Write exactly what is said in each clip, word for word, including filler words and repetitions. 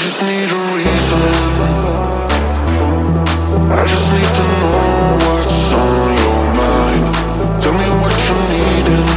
just need a reason. I just need to know what's on your mind. Tell me what you're needing.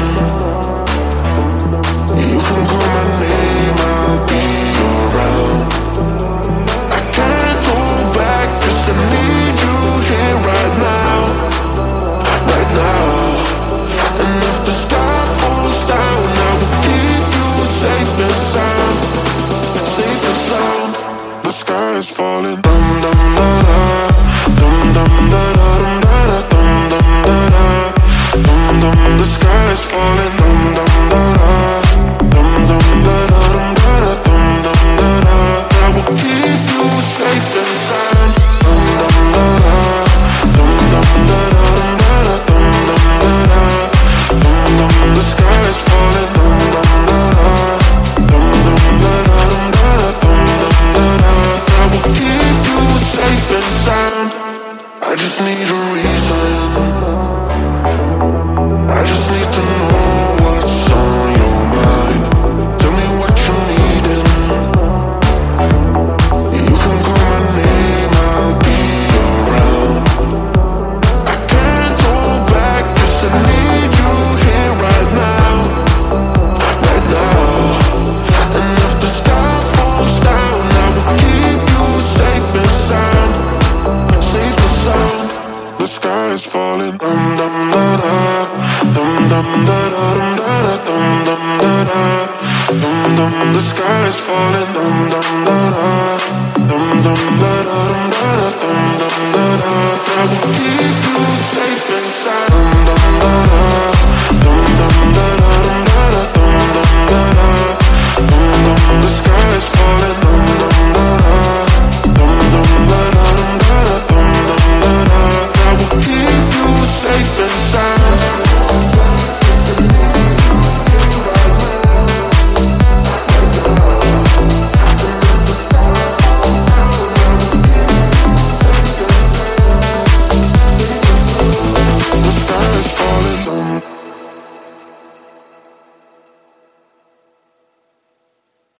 You can call my name, I'll be around. I can't go back, 'cause I need you here right now. Right now. And if the sky falls down, I will keep you safe and sound. Safe and sound. The sky is falling. Dum dum da da. Dum dum da da dum da da. Dum dum da da. Dum dum. The sky is falling. Dum dum da da. Dum dum da da dum da da. Dum dum da da. I will keep you safe and sound. Dum dum da da. Dum dum da da dum da da. Dum dum da da. Dum dum. The sky is falling. Dum dum da da. Dum dum da da dum da da. Dum dum da da. I will keep you safe and sound. I just need a reason. I just need to know what's on your mind. Tell me what you're needing. You can call my name, I'll be around. I can't go back, 'cause I need you here right now. Right now. And if the sky falls down, I will keep you safe and sound. Safe and sound. The sky is falling. Dum dum da da. Dum dum da da dum da da. Dum dum da da. Dum dum. The sky is falling. Dum dum da da. Dum dum da da.